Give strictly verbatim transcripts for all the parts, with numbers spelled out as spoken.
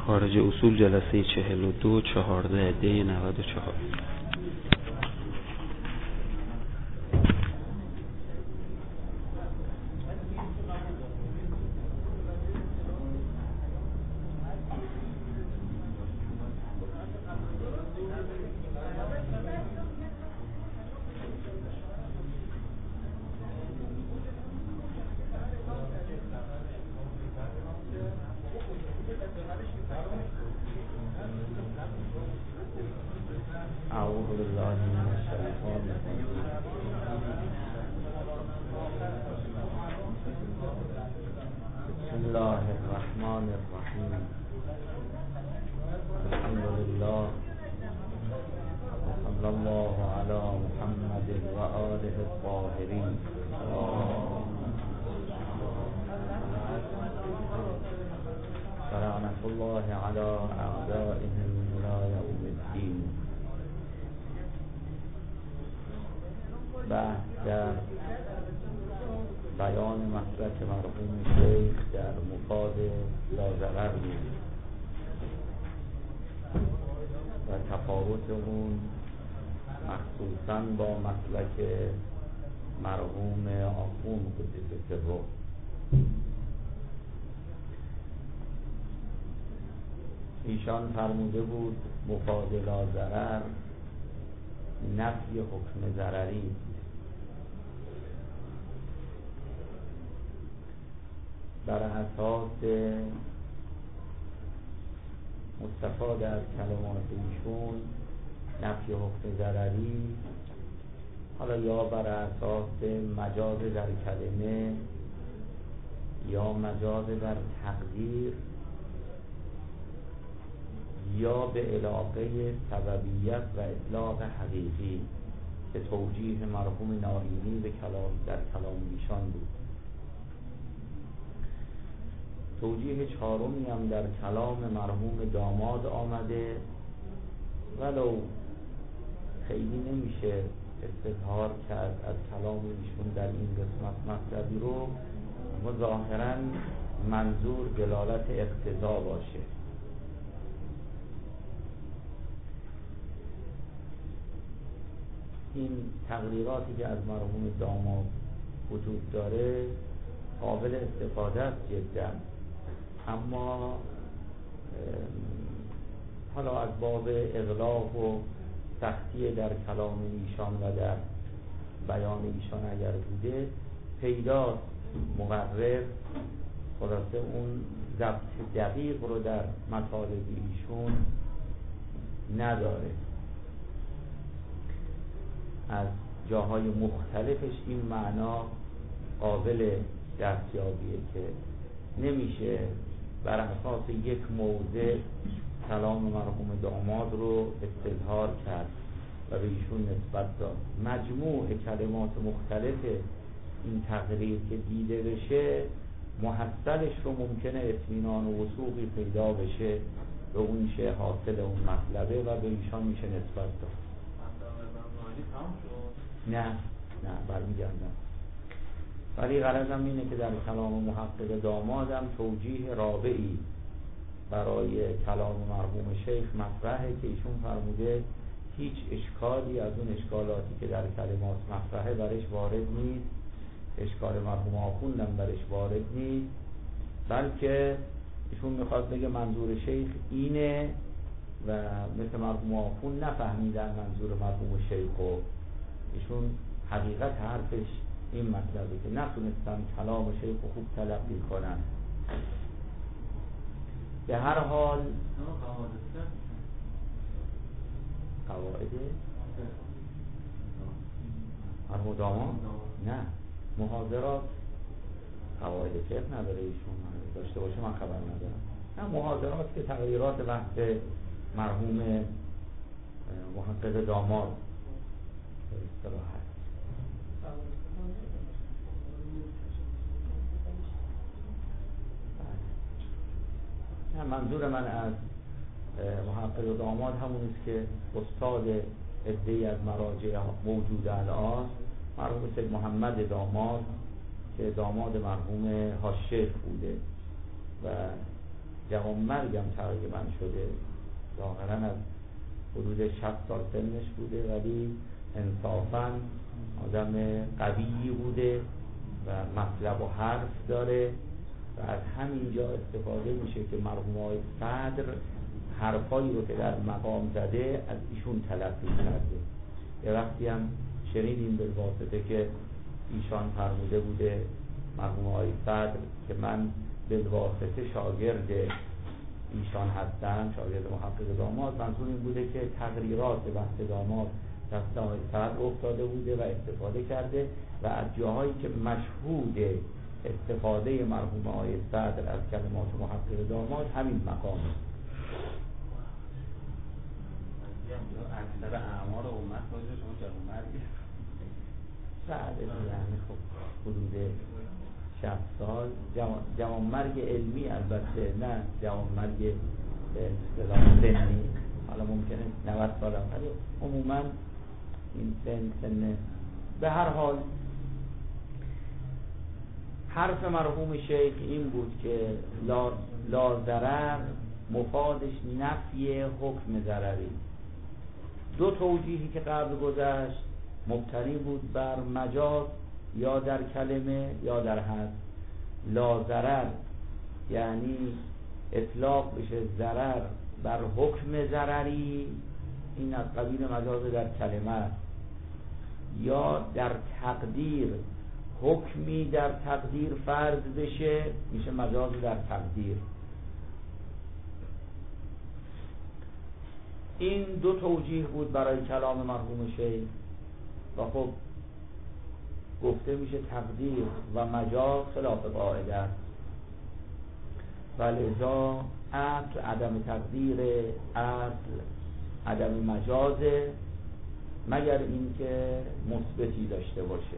خارج اصول جلسه چهل و دو چهارده دی نود و چهار. أعوذ بالله من الشيطان الرجيم. بسم الله الرحمن الرحيم. الحمد لله وصلى الله على محمد وآله الطاهرين. ولعنة الله على أعدائهم إلى يوم الدين. بحث در بیان مسلک مرحوم شیخ در مفاد لاضرر بود و تفاوت اون مخصوصا با مسلک مرحوم آخون قدس سره. ایشان فرموده بود مفاد لاضرر نفی حکم ضرری. بر اساس مستفاد از کلمات ایشون نفی حکم ضرری، حالا یا بر اساس مجاز در کلمه یا مجاز در تقدیر یا به علاقه سببیت و اطلاق حقیقی که توجیه مرحوم نائینی به کلام در کلام ایشان بود. توجیه چهارمی هم در کلام مرحوم داماد آمده، ولو خیلی نمیشه استظهار کرد از کلام ایشون در این قسمت مطلبی رو، اما ظاهراً منظور دلالت اقتضا باشه. این تقریراتی که از مرحوم داماد وجود داره قابل استفاده است جدا، اما حالا از باب اغلاق و سختی در کلام ایشان و در بیان ایشان اگر بوده پیدا مقرر، خلاصه اون ضبط دقیق رو در مطالب ایشون نداره. از جاهای مختلفش این معنا قابل دستیابیه که نمیشه بر اساس یک موضع کلام مرحوم داماد رو استظهار کرد و به ایشون نسبت داد. مجموع کلمات مختلف این تقریر که دیده بشه محصلش رو ممکنه اطمینان و وثوقی پیدا بشه به اون شه حاصل اون مطلبه و به ایشان میشه نسبت داد. نه نه برمیگردم، ولی غرضم اینه که در کلام محقق دامادم توجیه رابعی برای کلام مرحوم شیخ مطرحه که ایشون فرموده هیچ اشکالی از اون اشکالاتی که در کلمات مطرحه برش وارد نیست، اشکال مرحوم آخوندم برش وارد نیست، بلکه ایشون میخواد بگه منظور شیخ اینه و مثل مرحوم آخوند نفهمیدن منظور مرحوم شیخ و ایشون حقیقت حرفش این مطلبه که نتونستن کلام شیخ خوب تلقی کنن. به هر حال قواعد مرحوم داماد نه محاضرات قواعد فقه نداره ایشون، داشته باشه من خبر ندارم. نه محاضرات که تغییرات بحث مرحوم محقق داماد به اصطلاح هست. نه منظور من از محقق داماد همون است که استاد عده‌ای از مراجع موجود الان مرحوم سید محمد داماد که داماد مرحوم حاج شیخ بوده و جوانمرگم تقریبا شده، ظاهرا از حدود شصت سال سنش بوده، ولی انصافا آدم قوی بوده و مطلب و حرف داره و از همینجا استفاده میشه که مرحوم آقای صدر حرفایی رو که در مقام زده از ایشون تلقی کرده. یه وقتی هم شنیدیم به واسطه که ایشان فرموده بوده مرحوم آقای صدر که من به واسطه شاگرد ایشان هستم، شاگرد محقق داماد، منظور این بوده که تقریرات بحث داماد دست آقای صدر افتاده بوده و استفاده کرده و از جاهایی که مشهود استفاده مرحوم آقای صدر از کلمات محقق داماد همین مقامه. اکثر اعمار امت باشه شما جوانمردی بعد یعنی خب حدود شصت سال جوان جوانمرگ علمی، البته نه جوانمرگ به اصطلاح سنی، حالا ممکنه نود سال هم، ولی عموما این سن سن به هر حال. حرف مرحوم شیخ این بود که لا, لا ضرر مفادش نفی حکم ضرری. دو توجیهی که قبل گذشت مبتنی بود بر مجاز یا در کلمه یا در حد. لا ضرر یعنی اطلاق بشه ضرر بر حکم ضرری، این از قبیل مجاز در کلمه است. یا در تقدیر حکمی در تقدیر فرض بشه میشه مجاز در تقدیر. این دو توجیه بود برای کلام مرحوم شیخ و خب گفته میشه تقدیر و مجاز خلاف قاعده است و لذا اصل عدم تقدیر، اصل عدم مجازه، مگر اینکه مثبتی داشته باشه.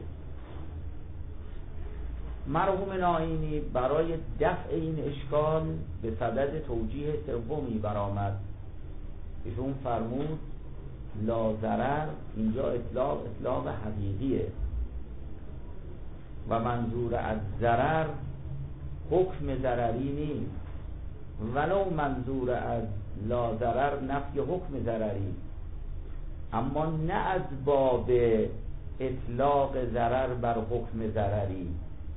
مرحوم نائینی برای دفع این اشکال به صدد توجیه سومی برآمد. ایشون فرمود لا ضرر اینجا اطلاق اطلاق حقیقیه و منظور از ضرر حکم ضرری نیست، ولو منظور از لا ضرر نفی حکم ضرری، اما نه از باب اطلاق ضرر بر حکم ضرری.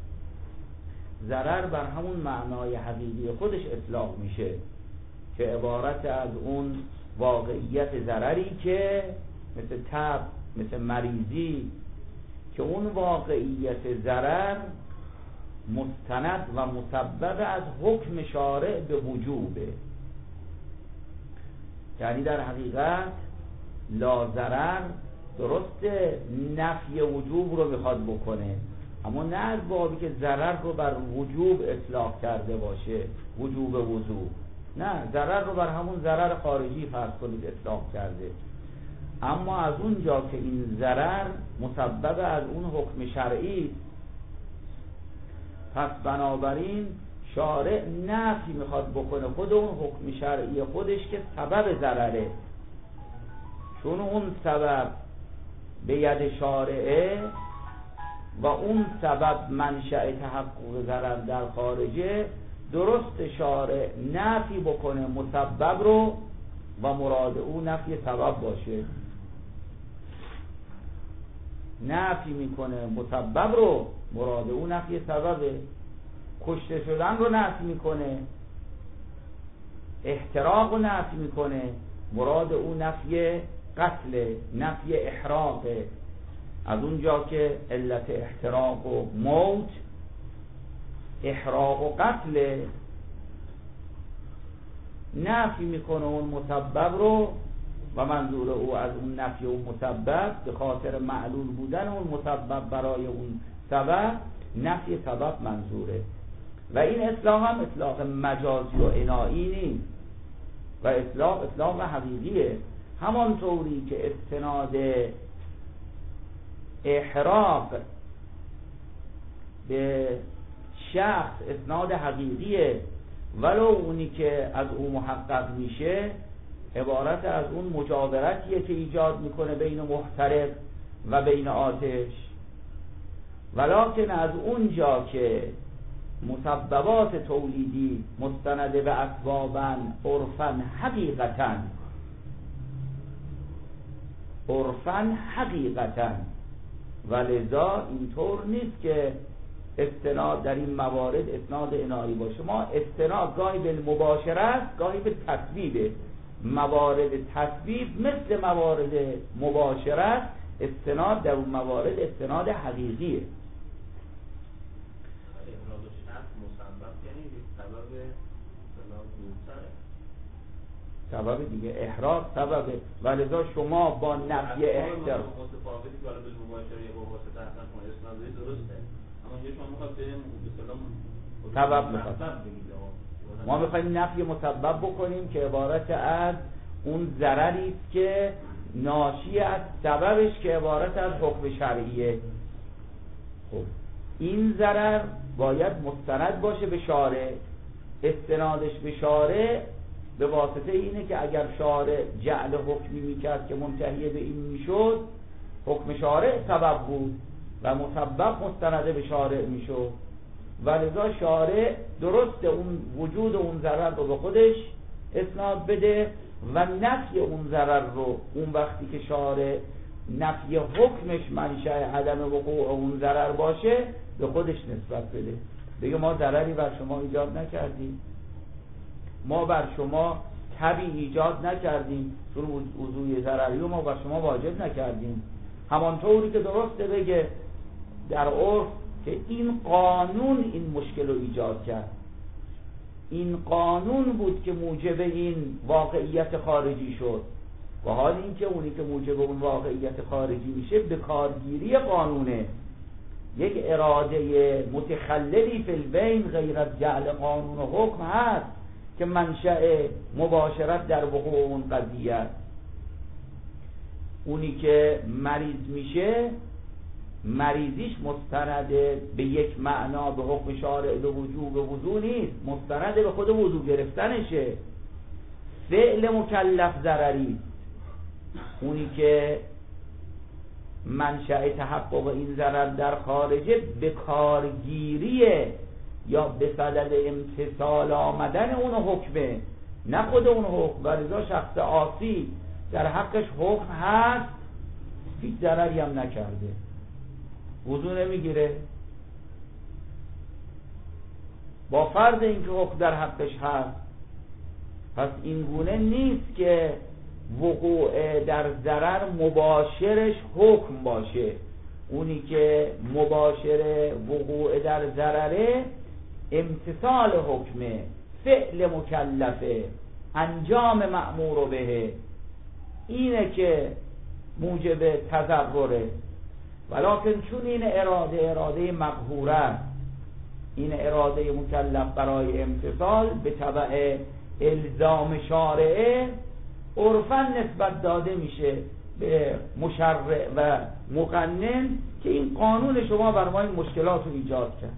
ضرر بر همون معنای حقیقی خودش اطلاق میشه که عبارت از اون واقعیت ضرری که مثل تب، مثل مریضی، که اون واقعیت ضرر مستند و مسبب از حکم شارع به وجوبه. یعنی در حقیقت لا ضرر درسته نفی وجوب رو میخواد بکنه، اما نه از بابی که ضرر رو بر وجوب اطلاق کرده باشه، وجوب وضو، نه، ضرر رو بر همون ضرر خارجی فرض کنید اطلاق کرده. اما از اون جا که این ضرر مسبب از اون حکم شرعی، پس بنابراین شارع نفی میخواد بکنه خود اون حکم شرعی خودش که سبب ضرره، چون اون سبب به ید شارعه و اون سبب منشأ تحقق ضرر در خارجه. درست شارع نفی بکنه مسبب رو و مراد او نفی سبب باشه، نفی میکنه مسبب رو، مراد او نفی سببه. کشته شدن رو نفی میکنه، احتراق رو نفی میکنه، مراد او نفی قتل، نفی احراق. از اونجا که علت احتراق و موت احراق و قتل، نفی میکنه اون مسبب رو و منظور او از اون نفی اون مسبب به خاطر معلول بودن اون مسبب برای اون سبب، نفی سبب منظوره. و این اطلاق هم اطلاق مجازی و عنایی نیست و اطلاق اطلاق حقیقیه. همانطوری که استناد احراق به شخص اسناد حقیقیه، ولو اونی که از اون محقق میشه عبارت از اون مجاورتیه که ایجاد میکنه بین محترق و بین آتش، ولکن از اون جا که مسببات تولیدی مستند به اسبابا عرفا حقیقتا عرفا حقیقتا ولذا اینطور نیست که استناد در این موارد اسناد عنایی باشه. ما استناد گاهی به مباشره است، گاهی به تصویبه. موارد تصویب مثل موارد مباشره است، استناد در اون موارد استناد حقیقیه. سبب دیگه احراق سبب، ولذا شما با نفی احترام متفاوتی که بالا به مباشره با واسطه اصلا کنه اسنادی درسته، اما یه شما میخواد بریم به اصطلاح سبب میخواد. ما میخوایم نفی مسبب بکنیم که عبارت از اون ضرری است که ناشی از سببش که عبارت از حکم شرعیه. خب این ضرر باید مستند باشه به شارع. استنادش به شارع به واسطه اینه که اگر شارع جعل حکمی میکرد که منتهی به این میشد، حکم شارع سبب بود و مسبب مستنده به شارع میشد، ولذا شارع درست اون وجود اون ضرر رو به خودش اسناد بده و نفی اون ضرر رو اون وقتی که شارع نفی حکمش منشأ عدم وقوع اون ضرر باشه به خودش نسبت بده. بگه ما ضرری بر شما ایجاد نکردیم، ما بر شما تبی ایجاد نکردیم، چون وضوع ضرری ما بر شما واجب نکردیم. همانطوری که درسته بگه در عرف که این قانون این مشکل رو ایجاد کرد، این قانون بود که موجب این واقعیت خارجی شد، و حال این که اونی که موجب اون واقعیت خارجی میشه به کارگیری قانونه. یک اراده متخللی فی البین غیر از جعل قانون و حکم هست که منشأ مباشرت در وقوع اون قضیه است. اونی که مریض میشه مریضیش مستند به یک معنا به حکم شارع به وجوب به وضوع نیست، مستند به خود وضوع گرفتنشه. فعل مکلف ضرری، اونی که منشأ تحقق این ضرر در خارجه به کارگیریه یا به صدد امتثال آمدن اون حکمه، نه خود اون حکم. ولذا شخص عاصی در حقش حکم هست، هیچ ضرری هم نکرده، وضو نمیگیره، با فرض اینکه حکم در حقش هست. پس این گونه نیست که وقوع در ضرر مباشرش حکم باشه. اونی که مباشر وقوع در ضرره امتثال حکمه، فعل مکلفه، انجام مأمور به، اینه که موجب تضرره. ولکن چون این اراده اراده مقهوره، این اراده مکلف برای امتثال به تبع الزام شارعه عرفاً نسبت داده میشه به مشرع و مقنن که این قانون شما بر ما این مشکلات رو ایجاد کرد.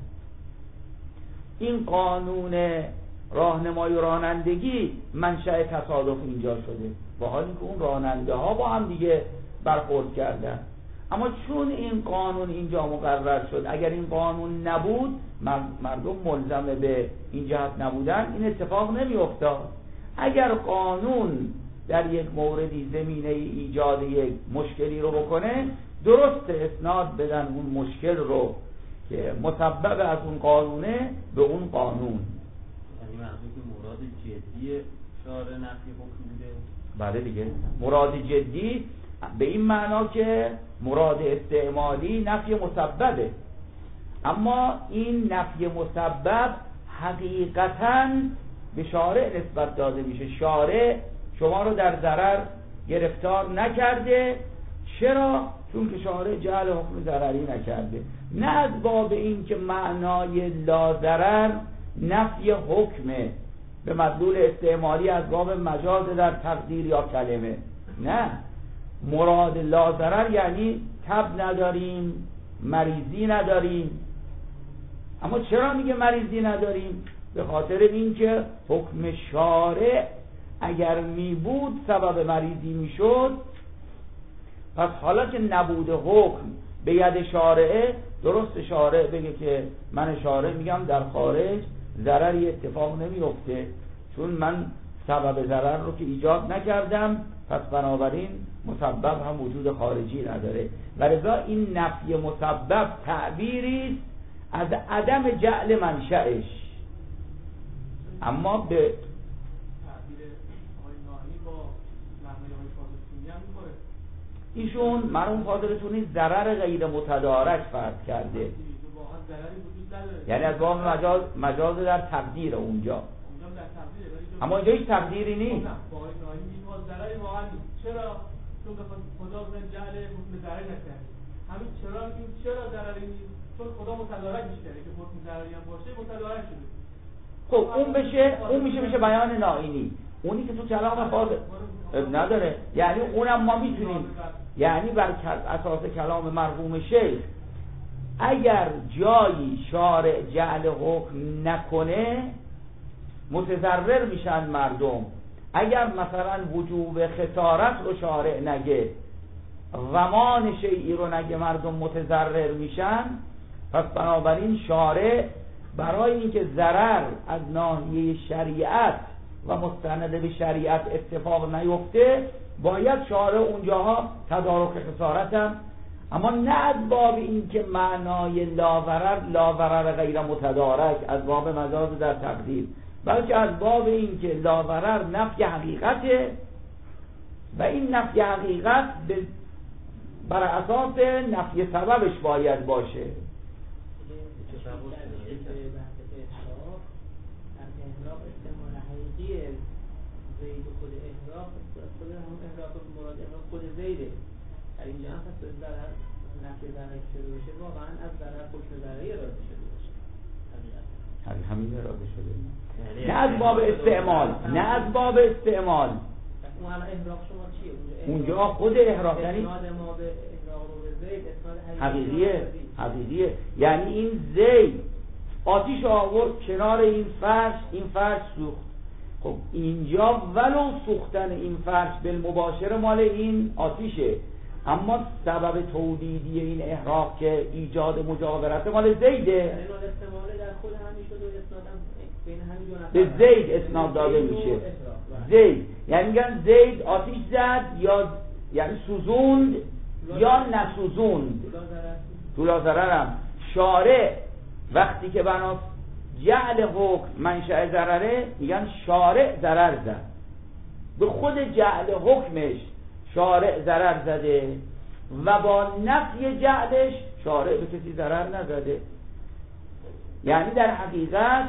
این قانون راهنمایی و رانندگی منشأ تصادف اینجا شده، با حالی که اون راننده ها با هم دیگه برخورد کردن. اما چون این قانون اینجا مقرر شد، اگر این قانون نبود مردم ملزم به این جهت نبودن، این اتفاق نمی افتاد. اگر قانون در یک موردی زمینه ایجاد یک مشکلی رو بکنه، درست اسناد بدن اون مشکل رو که مسبب از اون قانونه به اون قانون. یعنی منظور که مراد جدی شارع نفی حکم بوده؟ بله دیگه، مراد جدی به این معنا که مراد استعمالی نفی مسببه، اما این نفی مسبب حقیقتاً به شارع نسبت داده میشه. شارع شما رو در ضرر گرفتار نکرده. چرا؟ چون که شارع جعل حکم ضرری نکرده، نه از باب این که معنای لا ضرر نفی حکمه به مدلول استعمالی از باب مجاز در تقدیر یا کلمه. نه، مراد لا ضرر یعنی تب نداریم، مریضی نداریم. اما چرا میگه مریضی نداریم؟ به خاطر اینکه حکم شارع اگر می بود سبب مریضی می شد، پس حالا که نبود حکم به ید شارعه، درست شارع بگه که من شارع میگم در خارج ضرری اتفاق نمیفته چون من سبب ضرر رو که ایجاد نکردم، پس بنابراین مسبب هم وجود خارجی نداره. و لذا این نفی مسبب تعبیری از عدم جعل منشأش. اما به تعبیر آقای ناهی با معنای آقای فاضل‌تونی هم می‌خوره. ایشون مرحوم فاضل‌تونی ضرر غیر متدارک فرض کرده، واقعا ضرری وجود نداره، یعنی از باب مجاز مجاز در تقدیر اونجا، اونجا در تقدیره، ولی اما اینجا هیچ تقدیری نیست. نه با آقای ناهی میگه ضرری واقعا نیست. چرا؟ چون بخواد خدا اون جعل حکم ضرری نکرده. همین چرا این چرا ضرری نیست؟ چون خدا متدارک میشه که حکم ضرری هم باشه متدارک شده. خب اون بشه اون میشه میشه بیان نائینی، اونی که تو کلام فاضل نداره، یعنی اونم ما میتونیم، یعنی بر اساس کلام مرحوم شیخ اگر جایی شارع جعل حکم نکنه متضرر میشن مردم. اگر مثلا وجوب خسارت رو شارع نگه، ضمان شیعی رو نگه، مردم متضرر میشن. پس بنابراین شارع برای اینکه ضرر از ناحیه شریعت و مستند به شریعت اتفاق نیفته باید شارع اونجاها تدارک خسارت هم، اما نه از باب اینکه معنای لاضرر لاضرر غیر متدارک از باب مجاز در تقدیر، بلکه از باب اینکه لاضرر نفی حقیقته و این نفی حقیقت بر اساس نفی سببش باید باشه. احراق استعمال حقیقی زید و خود احراق خود هم احراق مراد احراق خود زیده. در اینجا هم پس ضرر نفی ضرر شده باشه واقعا از ضرر حکم ضرری اراده شده باشه. همین اراده شده، نه از باب استعمال، نه از باب استعمال. اون الان احراق شما چیه؟ اونجا خود احراق یعنی اسناد ما به احراق رو به زید اسناد حقیقیه حقیقیه یعنی این زید آتیش آورد کنار این فرش، این فرش سوخت. خب اینجا ولو سوختن این فرش بالمباشر مال این آتیشه، اما سبب تولیدی این احراق که ایجاد مجاورت مال زیده، به زید اسناد داده میشه. زید یعنی میگن زید آتیش زد یا یعنی سوزوند یا نسوزوند. طولا ضررم شارع وقتی که بنا جعل حکم منشأ ضرره میگن شارع ضرر زد، به خود جعل حکمش شارع ضرر زده و با نفی جعلش شارع به کسی ضرر نزده. یعنی در حقیقت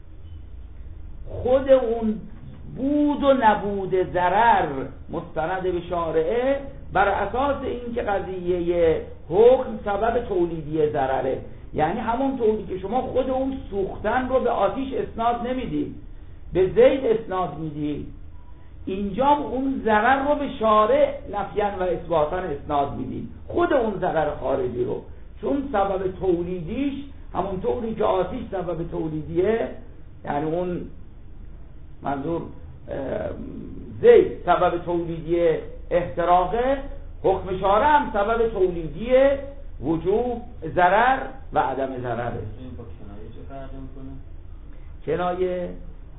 خود اون بود و نبود ضرر مستند به شارعه بر اساس این که قضیه حکم سبب تولیدی ضرره، یعنی همون طوری که شما خود اون سوختن رو به آتیش اسناد نمیدید، به زید اسناد میدید، اینجا اون ضرر رو به شارع نفیاً و اثباتاً اسناد میدید، خود اون ضرر خارجی رو، چون سبب تولیدیش همون طوری که آتیش سبب تولیدیه، یعنی اون منظور زید سبب تولیدی احتراقه، حکم شارع هم سبب تولیدی وجوب ضرر و عدم ضرره. این با کنایه چه فرق میکنه؟ کنایه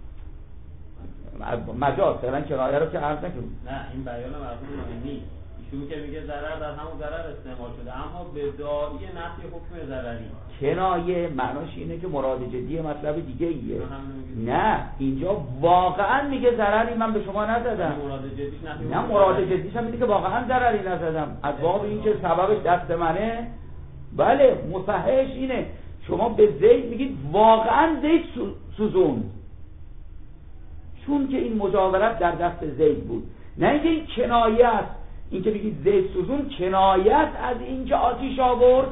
مجاز، فعلا کنایه رو که عرض نکنیم. نه این بیان مرحوم نیست، ایشون که میگه ضرر در همون ضرر استعمال شده اما به داعی نفی حکم ضرری. کنایه معناش اینه که مراد جدی مطلب دیگه ایه. نه اینجا واقعا میگه ضرری من به شما نزدم. مراد جدیش نفی. نه مراد جدیش هم اینه که واقعا ضرری نزدم، از باب این که سببش دست منه. بله مصححش اینه شما به زید میگید واقعا زید سوزون، چون که این مجاورت در دست زید بود، نه اینکه این کنایه است. این که بگید زید سوزون کنایه است از این که آتیش آورد،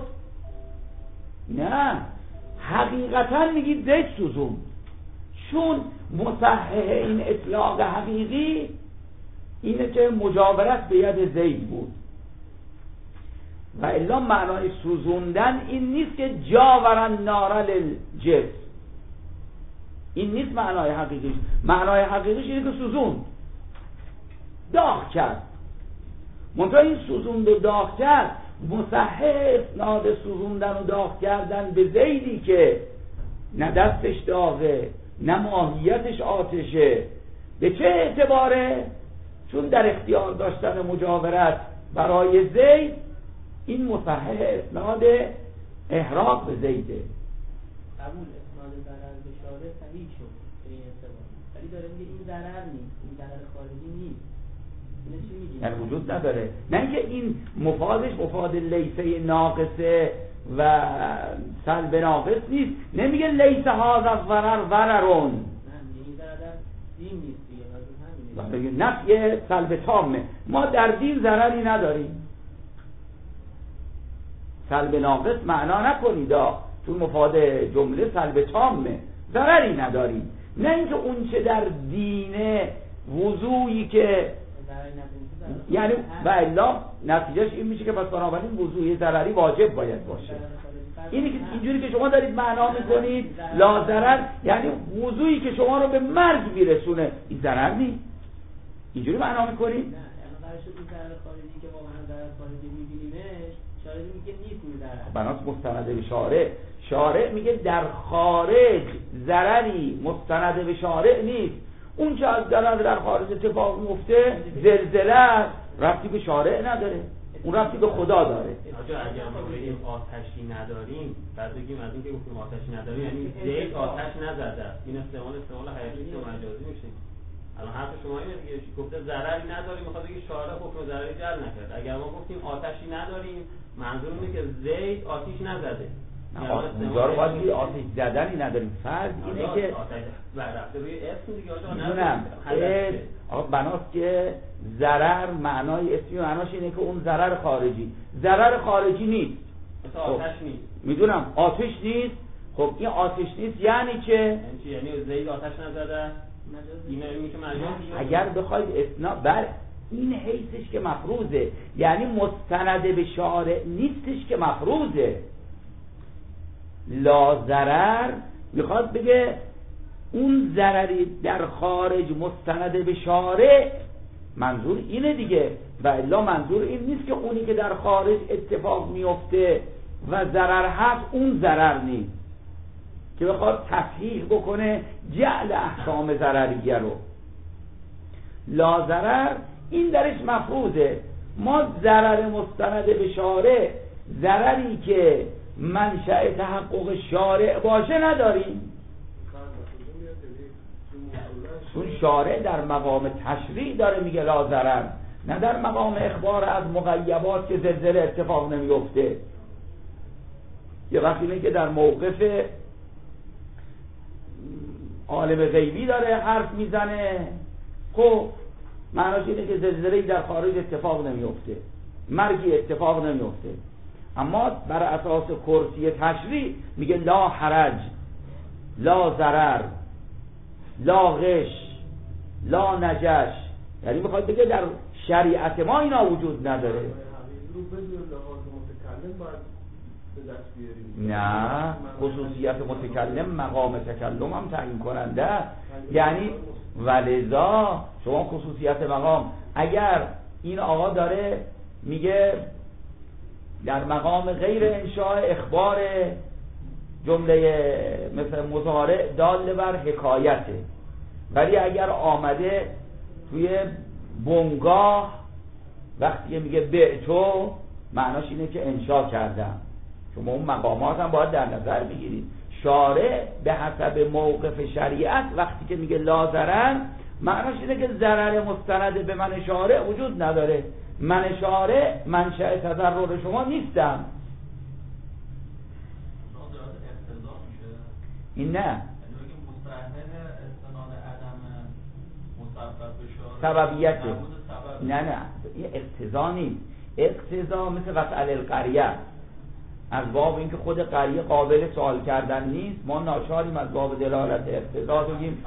نه حقیقتا میگید زید سوزون، چون مصحح این اطلاق حقیقی اینه که مجاورت به ید زید بود و الا معنای سوزوندن این نیست که جاورن نار للجسم، این نیست معنای حقیقیش. معنای حقیقیش اینه که سوزوند، داغ کرد. منتها این سوزوند و داغ کرد مصحح اسناد سوزوندن و داغ کردن به زیدی که نه دستش داغه نه ماهیتش آتشه، به چه اعتباره؟ چون در اختیار داشتن مجاورت برای زید این مصحح اسناد احراق به زیده. قبول اسناد ضرر بشاره صحیح شد به این اعتبار، ولی داره میگه این ضرر نیست، این ضرر خارجی نیست. اینه چی میگه؟ یعنی وجود نداره. نه اینکه این مفادش مفاد لیسه ناقصه و سلب ناقص نیست، نمیگه لیسه هذا ضرر ضررون، نه این ضرر دین نیست دیگه، میگه نفی سلب تامه. ما در دین ضرری نداریم. سلب ناقص معنا نکنید، چون مفاد جمله سلب تامه، ضرری نداریم. نه اینکه اون چه در دین وضوعی که یعنی و الا نتیجهش این میشه که پس بنابراین وضوعی ضرری واجب باید باشه. اینی که اینجوری که شما دارید معنا میکنید لا ضرر، یعنی وضوعی که شما رو به مرگ میرسونه، این ضرر نیست. اینجوری معنا میکنید؟ نه، یعنی قرار شد این ضرر خارجی که واقعا ضرر خارجی میبینیمش، شارع میگه نیست این ضرر. بناس مستند به شارع، شارع میگه در خارج ضرری مستند به شارع نیست. اون که از ضرر در خارج اتفاق میفته زلزله ربطی به شارع نداره، اون ربطی به خدا داره. آجا اگر ما بگیم آتشی نداریم، بعد بگیم از این که گفتیم آتشی نداریم یعنی زید آتش نزده، این استعمال استعمال حقیقی و مجازی میشه. الان حرف شما اینه دیگه، گفته ضرری نداریم، میخواد بگه شارع حکم ضرری جلب نکرد. اگر ما گفتیم آتشی نداریم، منظور اینه که زید آتش نزده. اونجا رو باید بگید آتش زدنی نداریم. فرض اینه که رفته روی اسم دیگه آجا میدونم آقا بناست که ضرر معنای اسمی معناش اینه که اون ضرر خارجی، ضرر خارجی نیست، مثلا آتش نیست. میدونم آتش نیست. خب این آتش نیست یعنی چه؟ یعنی چی؟ یعنی زید آتش نزده؟ اینه میشه معنی. اگر بخواید اسنا بر این حیثش که مفروضه، یعنی مستند به شارع نیستش که مفروضه. لا ضرر میخواد بگه اون ضرری در خارج مستند به شارع، منظور اینه دیگه. و الا منظور این نیست که اونی که در خارج اتفاق میفته و ضرر هست اون ضرر نیست، که بخواد تصحیح بکنه جعل احکام ضرریه رو. لا ضرر این درش مفروضه. ما ضرر مستند به شارع، ضرری که منشأ تحقق شارع باشه نداریم. چون شارع در مقام تشریع داره میگه لا ضرر، نه در مقام اخبار از مغیبات که زلزله اتفاق نمیفته. یه وقتی اینه که در موقف عالم غیبی داره حرف میزنه، خب معناش اینه که زلزله‌ای در خارج اتفاق نمیفته، مرگی اتفاق نمیفته. اما بر اساس کرسی تشریع میگه لا حرج، لا ضرر، لا غش، لا نجش. یعنی میخواد بگه در شریعت ما اینا وجود نداره. نه، خصوصیت متکلم مقام تکلم هم تعیین کننده. یعنی ولذا شما خصوصیت مقام، اگر این آقا داره میگه در مقام غیر انشاء اخبار جمله مثل مضارع دال بر حکایته، ولی اگر آمده توی بنگاه وقتی میگه بعتو، معناش اینه که انشاء کردم. شما اون مقامات هم باید در نظر بگیرید. شارع به حسب موقف شریعت وقتی که میگه لا ضرر، معناش اینه که ضرر مستند به من شارع وجود نداره، من شارع منشأ تضرر شما نیستم. این نه سببیت، نه نه این اقتضا نیست. اقتضا مثل وسائل القریه، از باب اینکه خود قریه قابل سوال کردن نیست، ما ناچاریم از باب دلالت اقتضا بگیم.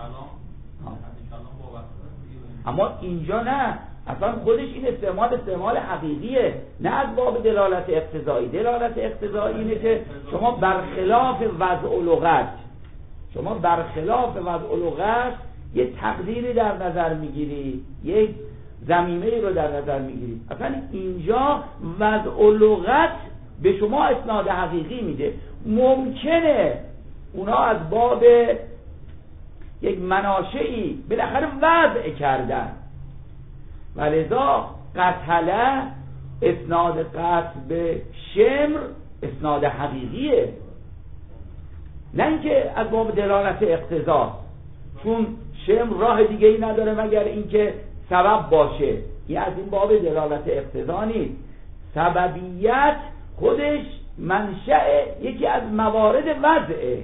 اما اینجا نه، اصلا خودش این استعمال استعمال حقیقیه، نه از باب دلالت اقتضایی. دلالت اقتضایی اینه که شما برخلاف وضع لغت، شما برخلاف وضع لغت یه تقدیری در نظر میگیری، یک ضمیمه رو در نظر میگیرید. اصلا اینجا وضع لغت به شما اسناد حقیقی میده. ممکنه اونا از باب یک مناشعی بالاخره وضع کردن، ولذا قتله اسناد قتل به شمر اسناد حقیقیه، نه اینکه از باب دلالت اقتضا، چون شمر راه دیگه ای نداره مگر اینکه سبب باشه. این از این باب دلالت اقتضا نیست. سببیت خودش منشأ یکی از موارد وضعه.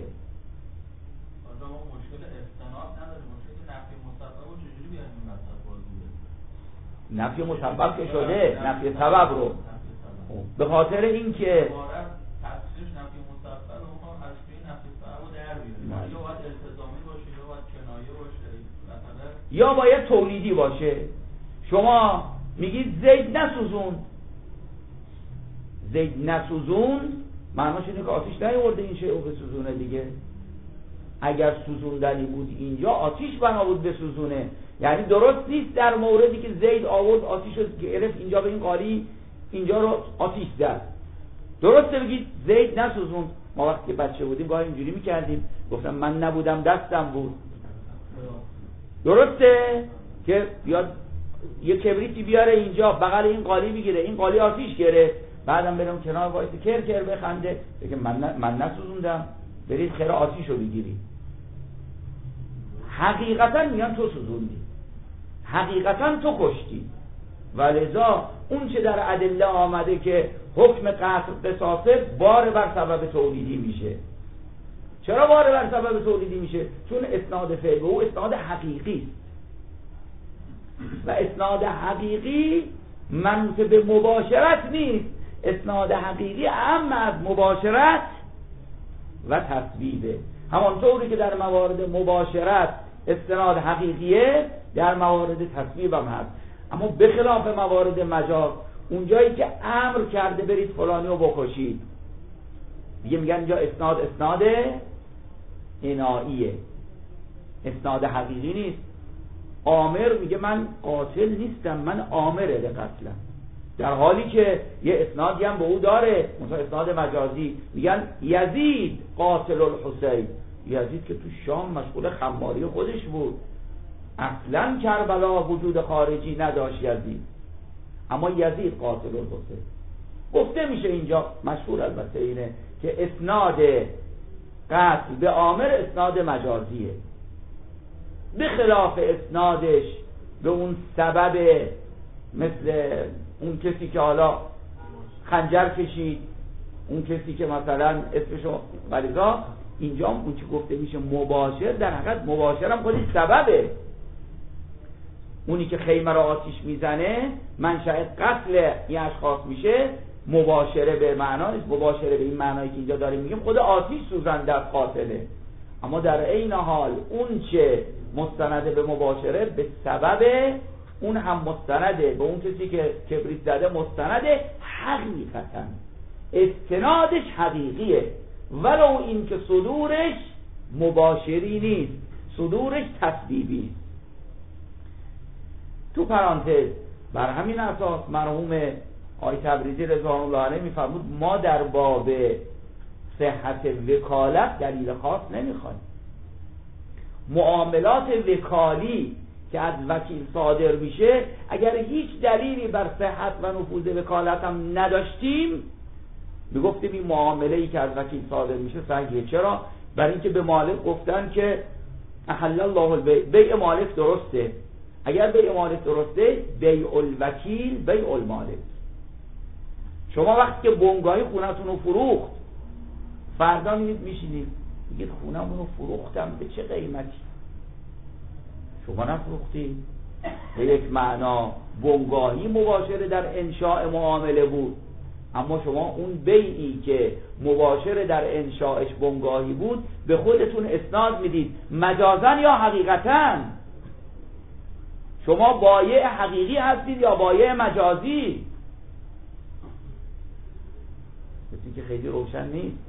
نفی مسبب که شده، نفی سبب رو به خاطر اینکه یا باید تولیدی باشه. شما میگید زید نسوزون، زید نسوزون معناش اینه که آتیش نیورده این شیء رو بسوزونه دیگه. اگر سوزوندنی بود اینجا آتیش بنا بود بسوزونه. یعنی درست نیست در موردی که زید آورد آتیش رو گرفت اینجا به این قالی اینجا رو آتیش زد. درسته بگید زید نسوزون. ما وقتی بچه بودیم گاهی اینجوری میکردیم، گفتم من نبودم دستم بود. درسته که بیاد یه کبریتی بیاره اینجا بغل این قالی بگیره، این قالی آتیش گرفت، بعدم برم کنار وایس کر کر بخنده بگه من من نسوزوندم، برید خیره آتیشو بگیرید. حقیقتا میان تو سوزوندی، حقیقتا تو کشتی. ولذا اون چه در ادله آمده که حکم قتل قصاصه بار بر سبب تولیدی میشه. چرا بار بر سبب تولیدی میشه؟ چون اسناد فعل او اسناد حقیقی و اسناد حقیقی منوط به مباشرت نیست. اسناد حقیقی اهم از مباشرت و تصویبه. همانطوری که در موارد مباشرت استناد حقیقیه، در موارد تصویب هم هست. اما به خلاف موارد مجاز، اونجایی که امر کرده برید فلانی رو بکشید، دیگه میگن اینجا اسناد اسناد انائیه، اسناد حقیقی نیست. آمر میگه من قاتل نیستم، من آمره به قتلم، در حالی که یه اسنادی هم به او داره، مثلا اسناد مجازی. میگن یزید قاتل الحسین، یزید که تو شام مشغول خماری خودش بود، اصلا کربلا وجود خارجی نداشت یزید، اما یزید قاتل الحسین گفته میشه اینجا. مشهور البته اینه که اسناد قتل به عامر اسناد مجازیه، به خلاف اسنادش به اون سبب، مثل اون کسی که حالا خنجر کشید، اون کسی که مثلا اسمشو غلیظا، اینجا اون که گفته میشه مباشر، در حقیقت مباشر هم خودش سببه. اونی که خیمه را آتیش میزنه منشأ قتل این اشخاص میشه، مباشره به معنا نیست. مباشره به این معنایی که اینجا داریم میگیم خود آتیش سوزنده از قاتله، اما در عین حال اون چه مستنده به مباشره به سبب اون هم مستنده به اون کسی که کبریت زده، مستنده حقیقتا استنادش حقیقیه، ولو این که صدورش مباشری نیست، صدورش تسبیبی. تو پرانتز بر همین اساس مرحوم آقای تبریزی رضوان الله علیه میفرمود ما در باب صحت وکالت دلیل خاص نمیخوایم. معاملات وکالی که از وکیل صادر میشه، اگر هیچ دلیلی بر صحت و نفوذ وکالت هم نداشتیم، میگفتیم این معامله ای که از وکیل صادر میشه صحیحه. چرا؟ برای اینکه به مالک گفتن که احل الله البیع، بیع مالک درسته. اگر بیع مالک درسته، بیع الوکیل بیع المالک. شما وقتی که بنگاهی خونتون رو فروخت، فردا میید میشینید میگید خونمون رو فروختم به چه قیمتی؟ شما نفروختی. به یک معنا بنگاهی مباشره در انشاء معامله بود، اما شما اون بیعی که مباشره در انشاءش بنگاهی بود به خودتون اسناد میدید، مجازا یا حقیقتا. شما بایع حقیقی هستید یا بایع مجازی؟ بسید که خیلی روشن نیست.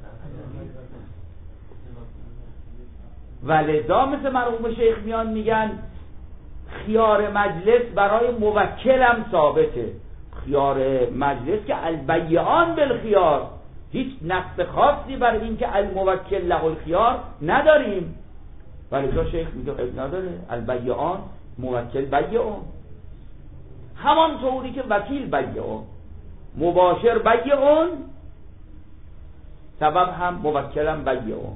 ولذا مثل مرحوم شیخ میان میگن خیار مجلس برای موکلم ثابته. خیار مجلس که البیعان بالخیار، هیچ نقص خاصی بر این که الموکل له الخیار نداریم. ولی جا شیخ میگه اب نداره، البیعان موکل بیعون، همان طوری که وکیل بیعون، مباشر بیعون، سبب هم موکلم بیعون.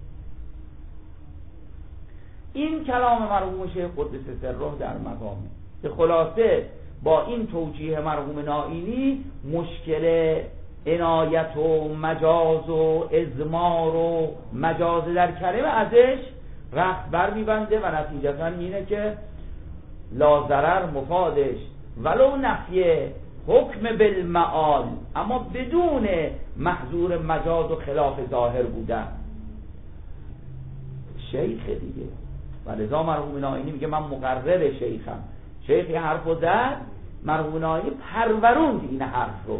این کلام مرحوم شیخ قدس سره در مقامه که خلاصه با این توجیه مرحوم نائینی مشکل عنایت و مجاز و اضمار و مجاز در کلمه ازش رخت بر میبنده و نتیجتا اینه که لا ضرر مفادش ولو نفی حکم بالمعال، اما بدون محظور مجاز و خلاف ظاهر بودن. شیخ دیگه و لذا مرحوم نائینی میگه من مقرر شیخم. شیخ یه حرف رو زد، مرحوم نائینی پروروند این حرف رو.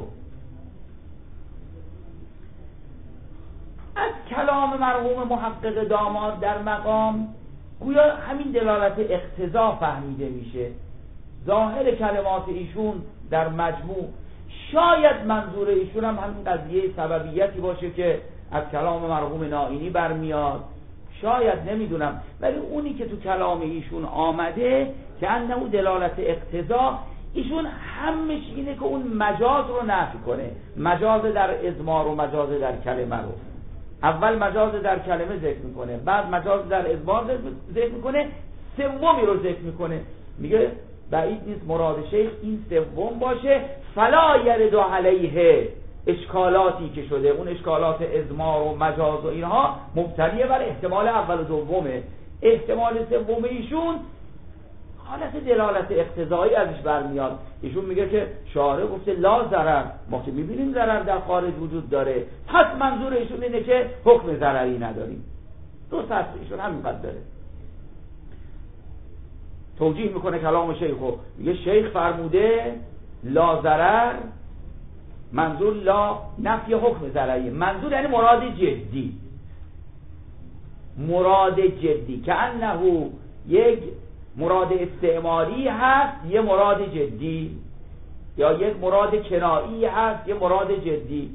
از کلام مرحوم محقق داماد در مقام گویا همین دلالت اقتضا فهمیده میشه. ظاهر کلمات ایشون در مجموع شاید منظور ایشون هم همین قضیه سببیتی باشه که از کلام مرحوم نائینی برمیاد، شاید نمیدونم، ولی اونی که تو کلام ایشون آمده که انه دلالت اقتضا، ایشون همش اینه که اون مجاز رو نفی کنه، مجاز در اضمار و مجاز در کلمه رو. اول مجاز در کلمه ذکر میکنه، بعد مجاز در اضمار ذکر میکنه، سومی رو ذکر میکنه. میگه بعید نیست مراد شیخ این سوم باشه، فلا یرد علیه، اشکالاتی که شده، اون اشکالات اضمار و مجاز و اینها مبتنیه بر احتمال اول و دومه. احتمال سوم ایشون حالت دلالت اقتضایی ازش برمیاد. ایشون میگه که شارع گفته لا ضرر، ما که میبینیم ضرر در خارج وجود داره، پس منظور ایشون اینه که حکم ضرری نداریم. دو سطح ایشون همین قد داره. توجیه میکنه کلام شیخو، میگه شیخ فرموده لا ضرر، منظور لا نفی حکم ضرری، منظور یعنی مراد جدی، مراد جدی که انه یک مراد استعمالی هست یه مراد جدی، یا یک مراد کنایی هست یه مراد جدی.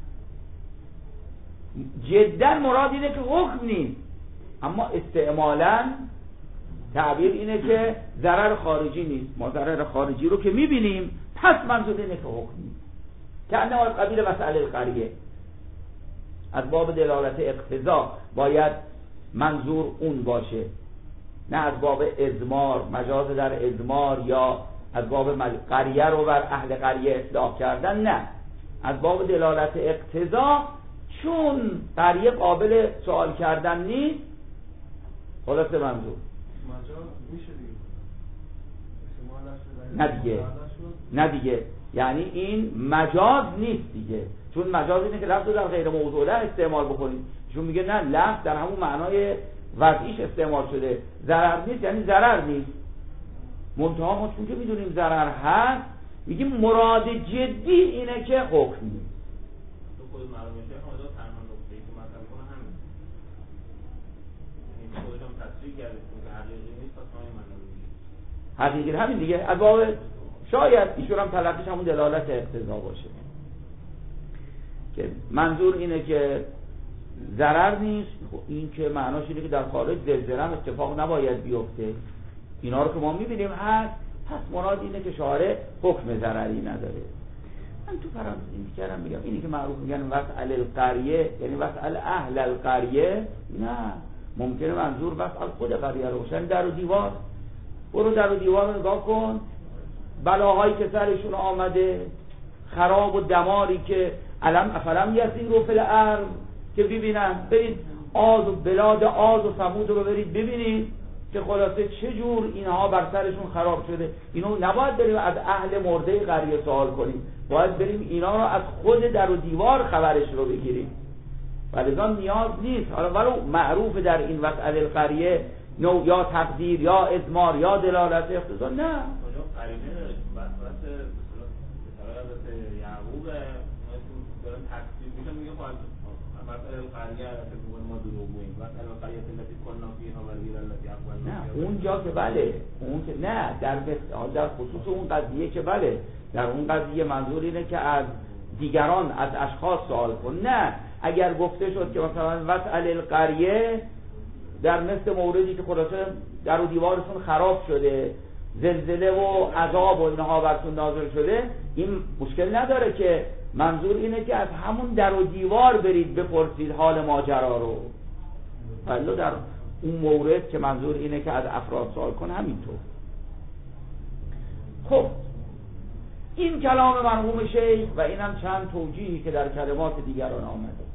جدا مراد اینه که حکم نیست، اما استعمالا تعبیر اینه که ضرر خارجی نیست. ما ضرر خارجی رو که میبینیم، پس منظور اینه که حکم نیست، که انه از قبیل مسئله القریه. از باب دلالت اقتضا باید منظور اون باشه، نه از باب اضمار، مجاز در اضمار، یا از باب قریه رو بر اهل قریه اطلاق کردن، نه، از باب دلالت اقتضا، چون قریه قابل سوال کردن نیست. خلاصه منظور مجاز میشه دیگه، نه دیگه، نه دیگه، یعنی این مجاز نیست دیگه، چون مجاز اینه که لفظ در غیر موضوع استعمال بکنید. چون میگه نه، لفظ در همون معنای وضعیش استعمال شده، ضرر نیست یعنی ضرر نیست. منتها ما چون که میدونیم ضرر هست، میگیم مراد جدی اینه که حکم نیست. تو خود معلومه که خدا تنها نقطه‌ای که مثلا کنه همین، یعنی خودش هم تصریح کرده که حقیقی نیست، پس ما این معنی رو میگیم حقیقی همین دیگه. از باب شاید ایشون هم تلقیش همون دلالت اقتضا باشه که منظور اینه که ضرر نیست. این که معناش اینه که در خارج زلزله هم اتفاق نباید بیفته، اینا رو که ما میبینیم هست، پس مراد اینه که شارع حکم ضرری نداره. من تو پرانتز این کردم میگم اینی که معروف میگن وسأل القریه، یعنی وسأل اهل القریه، نه، ممکنه منظور وسأل خود قریه رو باشه، در و دیوار. برو در و دیوار رو نگاه کن، بلاهایی که سرشون آمده، خراب و دماری که علم افلم یسیروا فی الارض، که ببینن، برید عاد و بلاد عاد و ثمود رو برید ببینید که خلاصه چجور اینها بر سرشون خراب شده. اینو نباید بریم از اهل مرده قریه سوال کنیم، باید بریم اینا رو از خود در و دیوار خبرش رو بگیریم. ولذا نیاز نیست حالا ولو معروف در این وسأل القریه نوع یا تقدیر یا اضمار یا دلالت اقتضا، نه کجا قرینه داره وسط مثلا مثلا یعقوب دارن تقدیر میگن، میگه خواهد مسئله قریه البته به قول ما دروغگوییم مسئله قریه التي كنا فيها والعير التي اقبلنا نه اونجا که بله اون که نه در در خصوص اون قضیه که بله در اون قضیه منظور اینه که از دیگران از اشخاص سوال کن. نه اگر گفته شد که مثلا وسأل القریه در مثل موردی که خلاصه در و دیوارشون خراب شده زلزله و عذاب و اینها براتون نازل شده این مشکل نداره که منظور اینه که از همون در و دیوار برید بپرسید حال ماجرا رو. ولی در اون مورد که منظور اینه که از افراد سوال کن همینطور. خب این کلام مرحوم شیخ و اینم چند توجیهی که در کلمات دیگران آمده.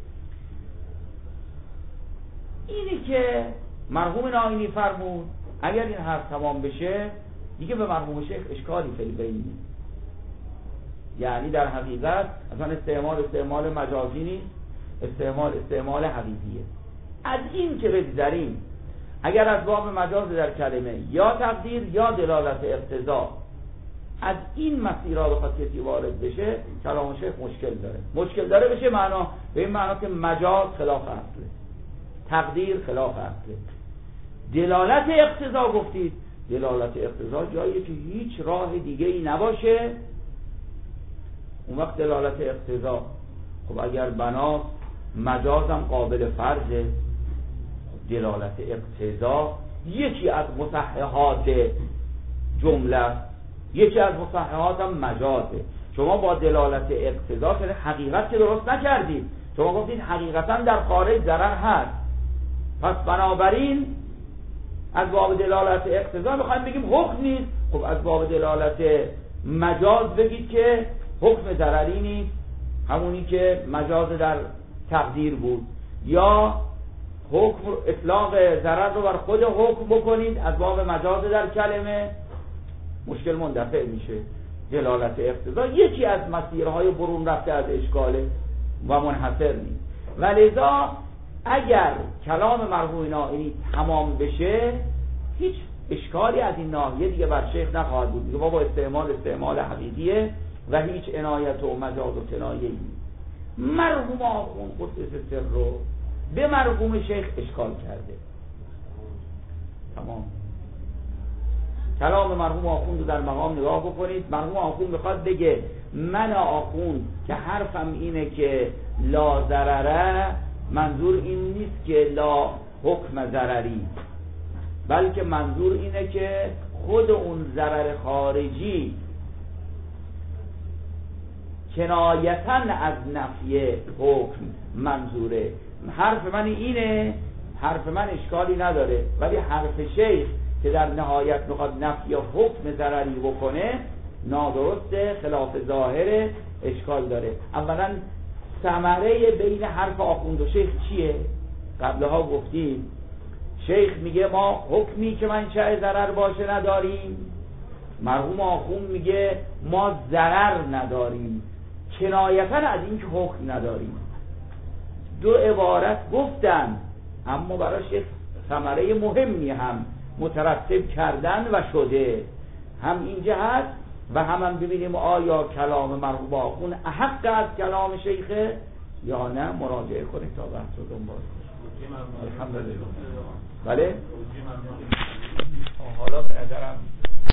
اینی که مرحوم ناینی فرمود اگر این حرف تمام بشه دیگه به مرحوم شیخ اشکالی فی البین نیست. یعنی در حقیقت اصلا استعمال استعمال مجازی نیست، استعمال استعمال حقیقیه. از این که بگذریم اگر از باب مجاز در کلمه یا تقدیر یا دلالت اقتضا از این مسیرها بخواد کسی وارد بشه کلام شیخ مشکل داره. مشکل داره بشه معنا به این معنا که مجاز خلاف اصله، تقدیر خلاف اصله. دلالت اقتضا گفتید دلالت اقتضا جایی که هیچ راه دیگه ای نباشه اون وقت دلالت اقتضا خب اگر بنا مجازم قابل فرضه دلالت اقتضا یکی از مصححات جمله یکی از مصححات هم مجازه. شما با دلالت اقتضا که حقیقت که درست نکردید، شما گفتید حقیقتا در خارج ضرر هست، پس بنابراین از باب دلالت اقتضا میخوایم بگیم حکم نیست. خب از باب دلالت مجاز بگید که حکم ضرری نیست، همونی که مجاز در تقدیر بود، یا حکم اطلاق ضرر رو بر خود حکم بکنید از باب مجاز در کلمه مشکل مندفع میشه. دلالت اقتضا یکی از مسیرهای برون رفته از اشکاله و منحصر نیست. ولذا اگر کلام مرحوم نائینی تمام بشه هیچ اشکالی از این ناحیه دیگه بر شیخ نخواهد بود. دیگه با استعمال استعمال حقیقیه و هیچ عنایت و مجاز و کنایه‌ای نیست. مرحوم آخوند قدس سر رو به مرحوم شیخ اشکال کرده. تمام کلام مرحوم آخوند رو در مقام نگاه بکنید. مرحوم آخوند میخواد بگه من آخوند که حرفم اینه که لا ضرره، منظور این نیست که لا حکم ضرری، بلکه منظور اینه که خود اون ضرر خارجی کنایتاً از نفی حکم منظوره. حرف من اینه، حرف من اشکالی نداره، ولی حرف شیخ که در نهایت میخواد نفی حکم ضرری بکنه نادرسته، خلاف ظاهر، اشکال داره. اولا ثمره بین حرف آخوند و شیخ چیه؟ قبلها گفتیم شیخ میگه ما حکمی که منشأ ضرر باشه نداریم، مرحوم آخوند میگه ما ضرر نداریم کنایتا از این که حکم نداریم. دو عبارت گفتن اما براش یک ثمره مهمی هم مترتب کردن و شده. هم این جهت و هم هم ببینیم آیا کلام مرحوم آخوند احق از کلام شیخه یا نه. مراجعه کنید تا بحث رو دنبال کنید. الحمدلله. بله حالا به نظرم